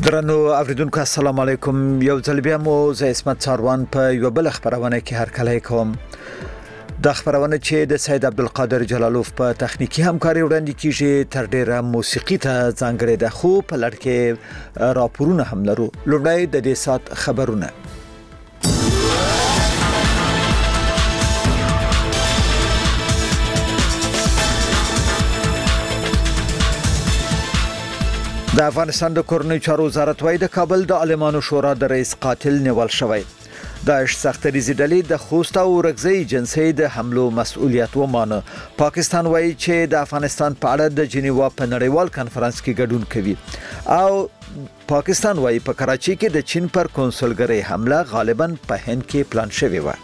درنو اوریدونکو السلام علیکم. یو ځل بیا مو زه اسمت ساروان په یو بل خبرونه کې هرکلی کوم. د خبرونه چې د سید عبدالقادر جلالوف په تخنیکی همکاري وړاندې کیږي تر ډیره موسیقي ته ځانګړې ده، خو په لړ کې راپورونه هم لرو. لومړی د دې سات خبرونه. د افغانستان د کورنۍ چارو وزارت وايي د کابل د عالمانو شورا د رئیس قاتل نیول شوی. داعش سختریزي ډلې د خوست او ورغزي جنسي د حملو مسؤلیت ومانه. پاکستان وايي چې د افغانستان په اړه د جنیوا په نړیوال کانفرنس کې ګډون کوي او پاکستان وايي په کراچي کې د چین پر کنسولګرۍ حمله غالباً په هند کې پلان شوی و.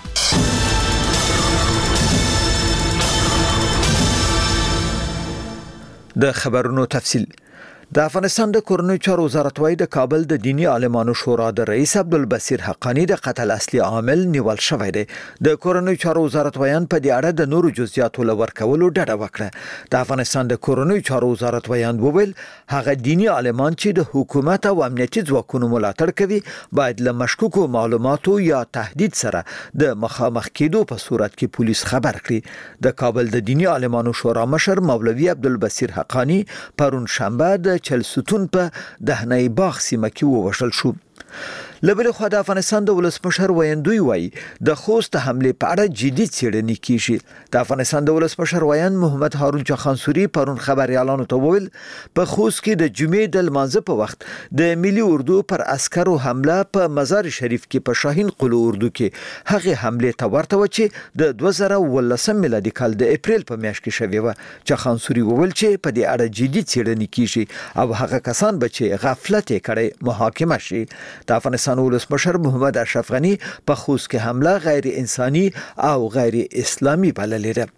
د خبرونو تفصیل. د افغانستان د کورنۍ چارو وزارت وايي د کابل د دینی عالمانو شورا د رئیس عبدالبصیر حقانی د قتل اصلي عامل نیول شوی دی. د کورنۍ چارو وزارت ویان په دې اړه د نورو جزئیاتو لور کولو ډډه وکړه. د افغانستان د کورنۍ چارو وزارت ویان وویل هغه دینی عالمان چې د حکومت او امنیتي ځواکونو ملاتړ کوي باید له مشکوکو معلوماتو یا تهدید سره د مخامخ کېدو په صورت کې پولیس خبر کړي. د کابل د دینی عالمانو شورا مشر مولوي عبدالبصیر حقانی پرون شنبه د چلستون په دهنی باغ سیمه کې ووژل شو. لبل خو د افغانستان د ولسمشر ویاندوی وای د خوست حمله په اړه جدي څېړنې کیږي. د افغانستان د ولسمشر ویان محمد هارون چخانسوري پرون خبريالانو ته وویل په خوست کې د جمعې د لمانځه په وخت د ملي اردو پر عسکرو حمله په مزار شریف کې په شاهین قلو اردو کې هغه حمله ته ورته و چې د 2019 میلادي کال د اپریل په میاشت کې شوی و. چخانسوري وویل چې په دې اړه جدي څېړنې کیږي او هغه کسان به چې غفلت کړي محاکمه شي. د افغانستان ولسمشر محمد اشرف غنی په خوست کې حمله غیر انساني او غیر اسلامي بللې ده.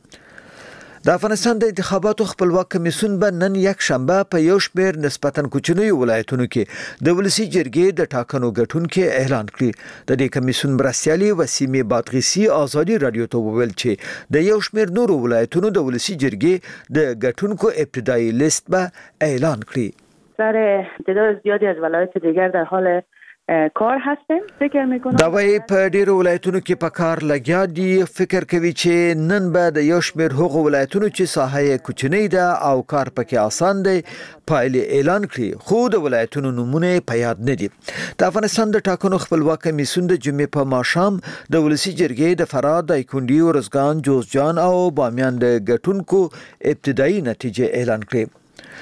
د افغانستان د انتخاباتو خپلواک کمیسیون به نن یک شنبه په یو شمېر نسبتاً کوچنیو ولایتونو کې د ولسی جرګې د ټاکنو ګټونکو اعلان کړی. د دې کمیسیون مرستیالي وسیمه بادغیسی ازادي رادیو ته وویل چې د یو شمېر نورو ولایتونو د ولسی جرګې د ګټونکو ابتدایي لیست به اعلان کړی. سر تعداد زیادی از ولایت دیگر در حال کار هستیم. فکر میکنم دا وایي په ډیرو ولایتونو کې په کار لګیا دي. فکر کوي چې نن به د یو شمېر هغو ولایتونو چې ساحه کوچنۍ ده او کار پکې آسان دی پایلې اعلان کړي، خو د ولایتونو نمونه په یاد نه دي. د افغانستان د ټاکنو خپلواک کمیسیون د جمعې په ماښام د ولسی جرګې د فراه، دایکنډي، ورزګان، جوزجان او بامیان د ګټونکو ابتدایي نتیجې اعلان کړي.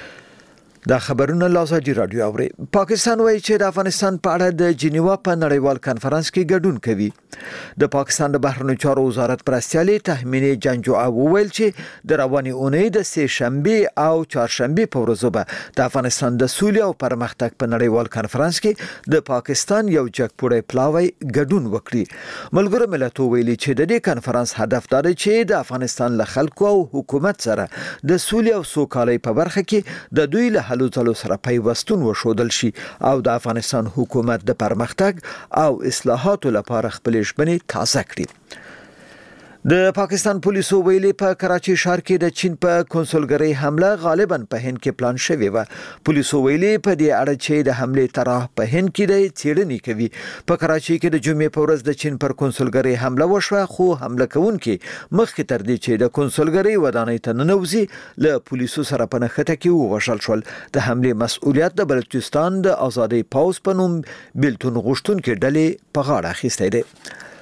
دا خبرونه لازادي رادیو اوري. پاکستان وایي چې د افغانستان په اړه د جنیوا په نړیوال کانفرنس کې ګډون کوي. د پاکستان د بهرنیو چارو وزارت پرستیالي تهمینه جنجوعه وویل چې د رواني اونۍ د سه شنبه او چهارشنبه په ورځو به د افغانستان د سولې او پرمختګ په نړیوال کانفرنس کې د پاکستان یو جګپوړی پلاوی ګډون وکړي. ملګرو ملتونو ویلي چې د دې کانفرنس هدف دا دی چې د افغانستان له خلکو او حکومت سره د سولې او سوکالۍ په برخه کې د دوی له هلو ځلو سره پیوستون وشودل شي او د افغانستان حکومت د پرمختګ او اصلاحاتو لپاره خپل ژمنې تازه کړي. د پاکستان پولیسو ویلي په کراچي ښار کې د چین په کنسولګرۍ حمله غالباً په هند کې پلان شوی و. پولیسو ویلي په دې اړه چې د حملې طرح په هند کې د څېړنې کوي. په کراچي کې د جمعې په ورځ د چین پر کنسولګرۍ حمله وشوه، خو حمله کوونکي مخکې تر دې چې د کنسولګرۍ ودانۍ ته ننوځي له پولیسو سره په نښته کې ووژل شول. د حملې مسؤلیت د بلوچستان د آزادۍ پوځ په نوم بیلتون غوښتونکي ډلې په غاړه اخیستی دی.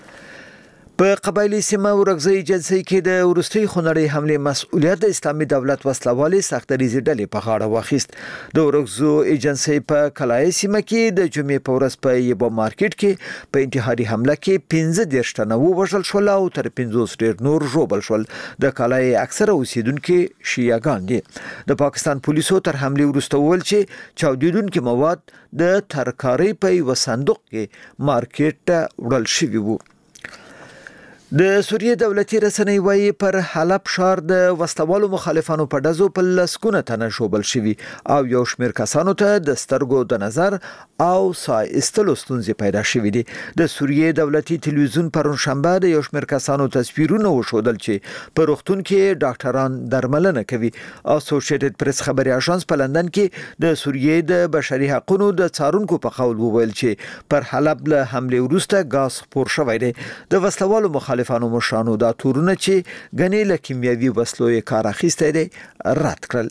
په قبایلی سیمه ورغزي جنسي کې د ورستي خونړۍ حمله مسؤلیت د اسلامي دولت وسلوالي سختریزي ډلې په غاړه واخیست. د ورغزو ایجنسي په کلای سیمه کې د جمعې په ورځ په یو مارکیټ کې په انتحاري حمله کې 15 تنه وژل شول او تر 50 ډیر نور ژوبل شول. د کلای اکثره اوسیدونکو شیعاګان دي. د پاکستان پولیسو تر حمله وروسته وویل چې چاودیدونکو مواد د ترکاري په یو صندوق کې مارکیټ ته وړل شوی وو. د سوریه دولتي رسنۍ وايي پر حلب ښار د وسلوالو مخالفانو په ډزو په لسګونه تنه شوبل شوي او یو شمېر کسانو ته د سترګو د نظر او ساه ایستلو ستونزې پیدا شوې دي. د سوریه دولتي تلویزیون پرون شنبه د یو شمېر کسانو تصویرونه وښودل چې په روغتون کې ډاکټران درملنه کوي. اسوسییټډ پریس خبري اژانس په لندن کې د سوریه د بشري حقوقو د څارونکو په قول وویل چې پر حلب له حمله وروسته غاز خپور شوی دی. د وسلوالو مخالفانو مشرانو دا تورونه چې غني له کیمیاوي وسلو یې کار اخیسته دي رد کړل.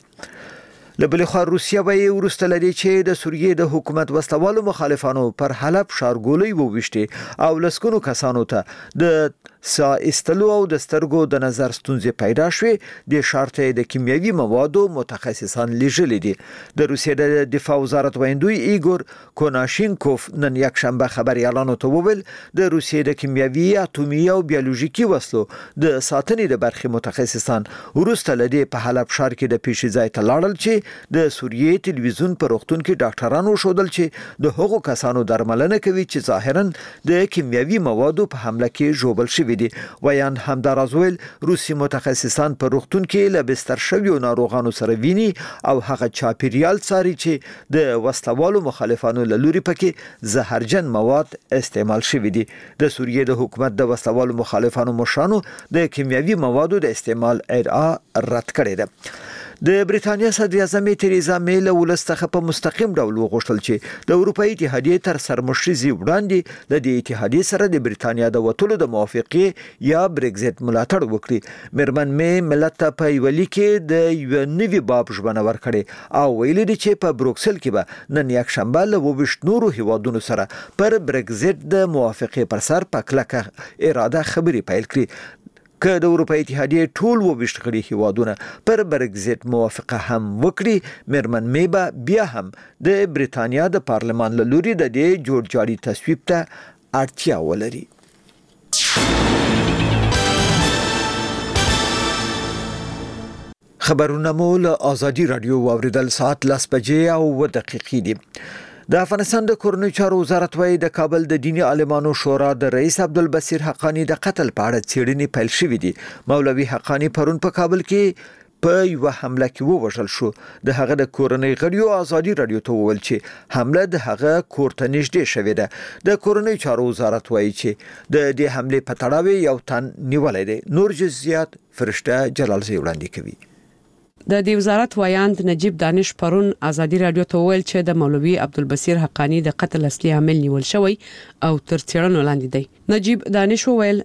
لبلې خو روسیا وایي ورسته لري چې د سوریه د حکومت وسلوالو مخالفانو پر حلب ښارګولۍ وويشته او لسکونو کسانو ته د ساه ایستلو او د سترګو د نظر ستونزې پیدا شوې. د شارته د کیمیاوي موادو متخصصان لیږلي دي. د روسیې د دفاع وزارت ویندوی ایګور کوناشینکوف نن یک شنبه خبريالانو ته وویل د روسیې د کیمیاوي اټومي او بیولوژیکي وسلو د ساتنې د برخې متخصصان ورسته لدی په حلب ښار کې د پیښې ځای ته لاړل چې د سوریه تلویزیون پر وختون کې ډاکټرانو شودل چې د هغو کسانو درملنه کوي چې ظاهرا د کیمیاوي موادو په حمله کې جوړل شوی دي. ویان همداراز ویل روسي متخصصان پر وختون کې له بستر شویو ناروغانو سره ویني او هغه چاپیریال څاري چې د وسلوالو مخالفانو له لوري پکې زهرجن مواد استعمال شوی دي. د سوریه د حکومت د وسلوالو مخالفانو مشرانو د کیمیاوي موادو د استعمال ادعا رد کړې ده. د بریتانیا صدر اعظم تریزا می له ولستخه په مستقیم ډول وغوښتل چې د اروپאי اتحادیې تر سرمشري وړاندې د دې اتحادیې سره د بریتانیا د وټولو د موافقې یا بریگزټ ملاتړ وکړي. مرمن می ملت په ویلي کې د یو نوي باب ژبنه ورکړي او ویلي دي چې په بروکسل کې به نن یک شنبه له وښ نورو هیوادونو سره پر بریگزټ د موافقې پر سر په کلکه اراده خبري پیل کړي. که د اروپאי اتحادیې ټول وښ غړي هیوادونه پر بریگزټ موافقه هم وکړي مرمن می به بیا هم د بریتانیا د پارلمان له لوري د دې جوړجاړي تصویب ته اړتیا ولري. خبرونه مول آزادی رادیو واوریدل ساعت 10 بجې او 2 دقیقې دي. د افغانستان د کورنیو چارو وزارت وايي د کابل د دینی عالمانو شورا د رئیس عبدالبصیر حقانی د قتل په اړه څېړنې پیل شوې دي. مولوي حقانی پرون په کابل کې په یو حمله کې ووژل شو. د هغه د کورنۍ غړیو آزادي رادیو ته وویل چې حمله د هغه کور ته نږدې شوې ده. د کورنیو چارو وزارت وايي چې د دې حمله په تړاو یو تن نیولای دی. نور جزئیات فرشته جلال زی وړاندې کوي. د دې وزارت وایاند نجیب دانش پرون آزادي رادیو ته ویل چې د مولوي عبدالبصیر حقانی د قتل اصلي عامل نیول شوی او تر څېړنو لاندې دی. نجیب دانش ویل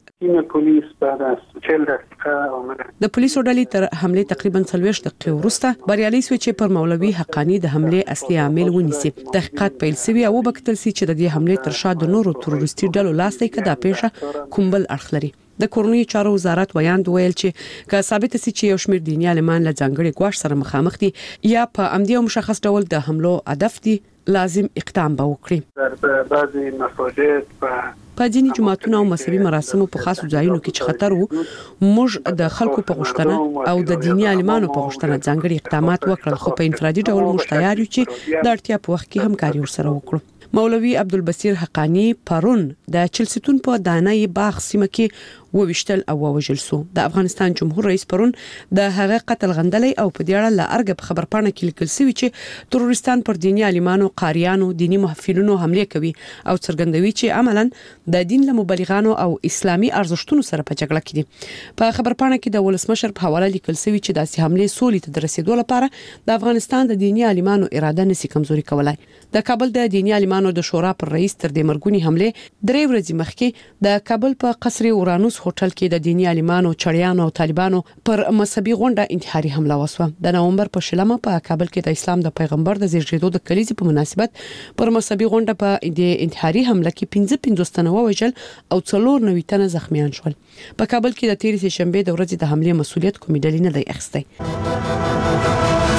د پولیسو ډلې تر حمله تقریبا 40 دقیقې وروسته بریالي شو چې پر مولوي حقانی د حمله اصلي عامل ونیسي. تحقیقات پیل شوی او وکتل سي چې د دې حمله تر شا د نورو تروریستي ډلو لاس دی کدا پیښه کوم بل اړخ لري. د کورنیو چارو وزارت ویاند ویل چې که ثابت سي چې یو شمېر دیني عالمان له ځانګړي ګواښ سره مخامخ دي یا په عمدي او مشخص ډول د حملو هدف دي لازم اقدام به وکړي. بعضي مساجد په ځینې جماعتونو او مذهبي مراسمو په خاصو ځایونو کې چې خطر وو موږ د خلکو په غوښتنه او د دیني عالمانو په غوښتنه ځانګړي اقدامات وکړل خو په انفرادي ډول موږ تیار یو چې د اړتیا په وخت کې همکاري ورسره وکړو. مولوي عبدالبصیر حقانی پرون د چلستون په دانای باغ سیمه کې وویشتل او ووژل شو. د افغانستان جمهور رئیس پرون د هغه قتل غندلې او په دې اړه لا ارګ په خبرپاڼه کې لیکل شوی چې تروریستان پر دیني عالمانو قاریانو دینی محفلونو حمله کوي او څرګندوي چې عملاً د دین له مبلغانو او اسلامي ارزښتونو سره په جګړه کې دي. په خبرپاڼه کې د ولسمشر په حواله لیکل شوی چې داسې حمله سولې ته رسیدو لپاره د افغانستان د دینی عالمانو اراده نشي کمزوري کولای. د کابل د دینی عالمانو د شورا پر رئیس تر د مرګونی حمله 3 ورځې مخکې د کابل په قصر اورانوس هوټل کې د دینی عالمانو چړیانو او طالبانو پر مذهبي غونډه انتحاري حمله وسوه. د نومبر په شلمه په کابل کې د اسلام د پیغمبر د زیږیدو د کلیزې په مناسبت پر مذهبي غونډه په د انتحاري حمله کې 15 تنه ووژل او 94 تنه زخمیان شول. په کابل کې د 13 شنبه د ورځې د حمله مسؤلیت کومې ډلې نه دی اخیستی.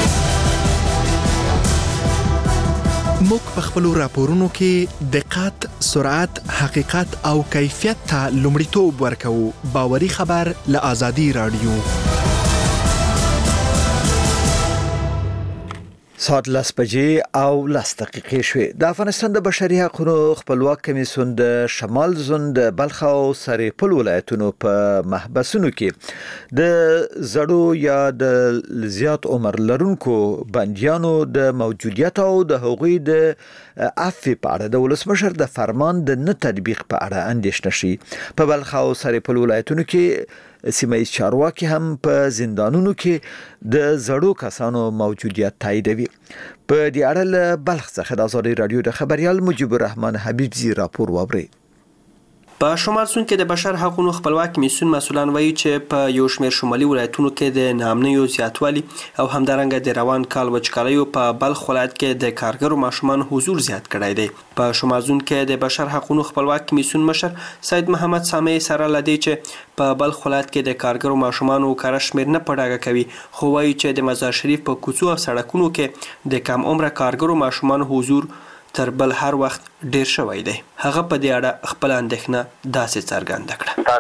موږ په خپل راپورونو کې دقت، سرعت، حقیقت او کیفیت ته لومړیتوب ورکوو. باوري خبر له آزادي رادیو. ساعت 10:10 شوې. د افغانستان د بشري حقوقو خپلواک کمیسیون د شمال زون د بلخ او سرپل ولایتونو په محبسونو کې د زړو یا د زیات عمر لرونکو بنديانو د موجودیت او د حقوقي د عفو په اړه د ولسمشر د فرمان د نه تطبیق په اړه اندېښنه شي. په بلخ او سرپل ولایتونو کې سیمه چارواکي هم په زندانونو کې د زړو کسانو موجودیت تاییدوي. په دې اړه له بلخ څخه د آزادۍ رادیو د خبريال مجيب الرحمن حبيبزي راپور ووري. په شمال سون کې د بشر حقوقو خپلواک کمیسیون مسؤلان وایي چې په یو شمېر شمالي ولایتونو کې د نامنیو زیاتوالي او همدارنګه د روان کال وچکالیو په بلخ ولایت کې د کارګرو ماشومان حضور زیات کړی دی. په شمال سون کې د بشر حقوقو خپلواک کمیسیون مشر سید محمد سامي سره لدی چې په بلخ ولایت کې د کارګرو ماشومانو کار شمېر نه پړاګه کوي، خو وایي چې د مزار شریف په کوڅو او سړکونو کې د کم عمره کارګرو ماشومان حضور تر بل هر وخت ډیر شوی دی. هغه په دې اړه خپل اندېښنه داسې څرګنده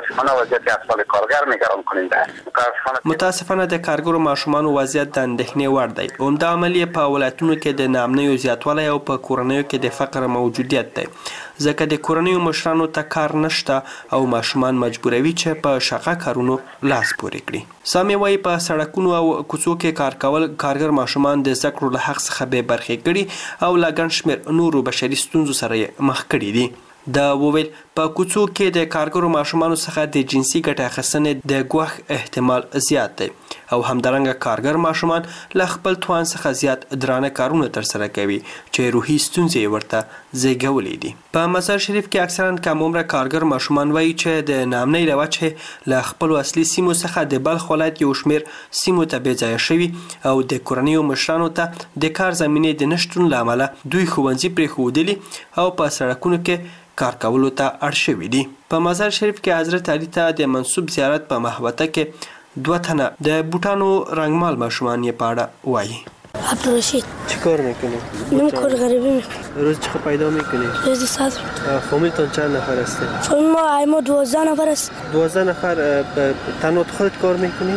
کړه. متاسفانه د کارګرو ماشومانو وضعیت د اندېښنې وړ دی. عمده عمل یې په ولایتونو کې د نامنیو زیاتوالی او په کورنیو کې د فقر موجودیت دی، ځکه د کورنیو مشرانو ته کار نشته او ماشومان مجبوروي چې په شقه کارونو لاس پورې کړي. سامي وایي په سړکونو او کوڅو کې کار کول کارګر ماشومان د زده کړو له حق څخه بې برخې کړي او له ګڼ شمېر نورو بشري ستونزو سره یې مخ کړي دي. دا وویل په کوڅو کې د کارګرو ماشومانو څخه د جنسي ګټې اخیستنې د ګواښ احتمال زیات دی او همدارنګه کارګر ماشومان له خپل توان څخه زیات درانه کارونه ترسره کوي چې روحي ستونزې ورته زیږولې دي. په مزار شریف کې اکثرا کم عمره کارګر ماشومان وایي چې د نامنۍ له وجهې له خپلو اصلي سیمو څخه د بلخ ولایت یو شمېر سیمو ته بېځایه شوي او د کورنیو مشرانو ته د کار زمینې د نشتون له امله دوی ښوونځي پرېښودلي او په سړکونو کې کار کولو ته اړ شوي دي. په مزار شریف کې حضرت علي ته د منسوب زیارت په محوطه کې 2 تنه د بوټانو رنگمال ماشومان یې په اړه وایي. عبدالرشید چی کار میکنی؟ من کار غریبی میکنم. روز چقدر پیدا میکنی؟ روزی 100. فامیلتون چند نفر هستی؟ فامیل ما 12 نفر است. 12 نفر تنها خودت کار میکنی؟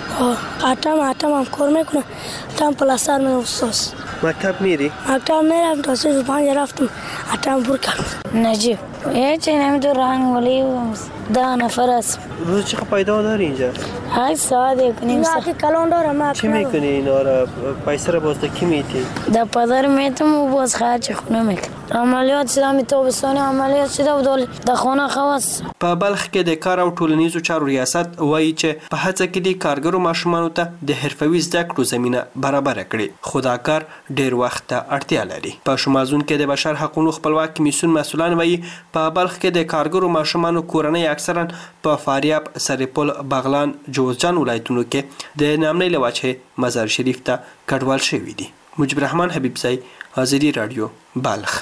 آتم هم کار میکنم. آتم پلاستر میرم استاس. مکتب میری؟ مکتب میرم تا 5 رفتم. آتم بور کردم. نجیب هیچ نمیدونم ولی 10 نفر است. روز چقدر پیدا داری اینجا؟ 8 ساعت کنیم. نه کلان دارم. چی میکنی اینا را؟ پیسه را باز کی میتی؟ در پدر میتم و باز خرج خونه میکنم. عملیات شدم تابستانی عملیات شده و در خانه خواست. په بلخ کې د کار او ټولنیزو چارو ریاست وایي چې په هڅه کې د کارګرو ماشومانو ته د حرفوي زده کړو زمینه برابر کړي، خو دا کار ډیر وخت ته اړتیا لري. په شمال زون کې د بشر حقوقو خپلواک کمیسیون مسؤلان وایي په بلخ کې د کارګرو ماشومانو کورنۍ اکثرا په فاریاب، سرپل، بغلان، جوزجان ولایتونو کې د نامنۍ له وجهې مزار شریف ته کډوال شوي دي. مجيب الرحمن حبيبزي، آزادي رادیو، بلخ.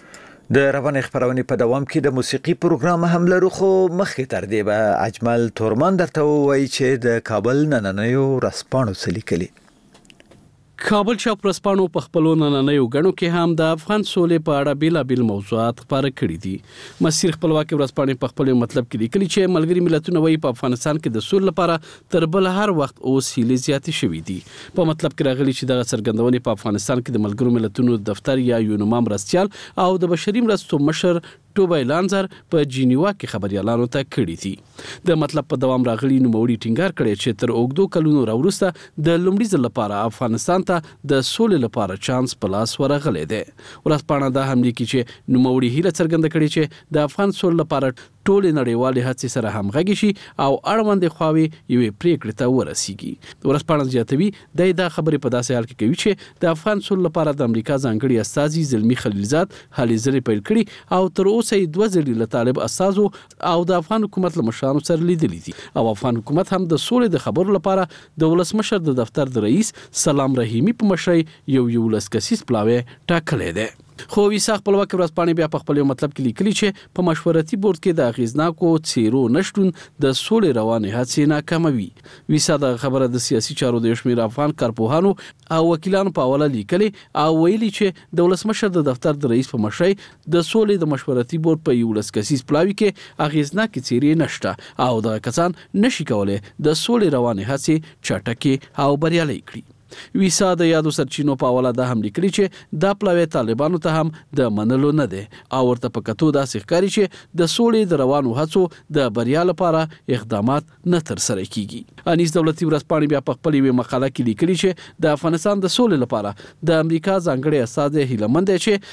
د رواني خبرونه په دوام کې د موسیقي پروګرام هم لرو، خو مخکې تر دې به اجمل تورمان درته وایي چې د کابل نننیو رسپانو سلیکلي. کابل چاپ رسپانو په خپلو نننیو غنو کې هم د افغان سولې په اړه بیلابیل موضوعات خبره کړې دي. مسیر خپلواکي ورځپاڼې په خپل مطلب کې لیکلي چې ملګری ملتونه وایي په افغانستان کې د سولې لپاره تر بل هر وخت اوس هیلې زیاتې شوې دي. په مطلب کې راغلي چې دغه څرګندونې په افغانستان کې د ملګرو ملتونو دفتر یا یونما مرستيال او د بشري مرستو مشر ټوبای لانزر په جنیوا کې خبريالانو ته کړي دي. د مطلب په دوام راغلي نوموړي ټینګار کړي چې تر اوګدو کلونو راوروسته د لومړي ځل لپاره افغانستان ته د سولې لپاره چانس په لاس ورغلی دی. ورځپاڼه دا هم لیکي چې نوموړي هیله څرګنده کړي چې د افغان سولې لپاره ټولې نړیوالې هڅې سره همغږي شي او اړوندې خواوې یوې پریکړې ته ورسیږي. ورځپاڼه زیاتوي دا خبرې په داسې حال کې کوي چې د افغان سولې لپاره د امریکا ځانګړي استازي زلمي خلیلزاد هلې ځلې پیل کړي او تر اوسه یې 2 ځلې له طالب استازو او د افغان حکومت له مشرانو سره لیدلي دي او افغان حکومت هم د سولې د خبرو لپاره د ولسمشر د دفتر د رئیس سلام رحیمی په مشرۍ یو لسکسیز پلاوی ټاکلی دی. خو ویسا خپلواکي ورځپاڼې بیا په خپل مطلب کې لیکلي چې په مشورتي بورډ کې د اغیزناکو څیرو نشټون د سولې روانې هڅې ناکاموي. ویسا د خبره د سیاسي چارو د شمیر افغان کارپوهانو او وکیلانو په حواله لیکلي او ویلي چې د ولسمشر د دفتر د رئیس په مشرۍ د سولې د مشورتي بورډ په یو لسکسیز پلاوی کې اغیزناکې څیرې نشته او د کسان نشي کولای د سولې روانې هڅې چټکې او بریالۍ کړي. ویسا د یادو سرچینو په حواله دا هم لیکلي چې دا پلاوی طالبانو ته هم د منلو نه دی او ورته په کتو داسې ښکاري چې د سولې د روانو هڅو د بریا لپاره اقدامات نه ترسره کیږي. انیس دولتي ورځپاڼې بیا په خپل یوه مقاله کې لیکلي چې د افغانستان د سولې لپاره د امریکا ځانګړی استازی هیله مند دی چې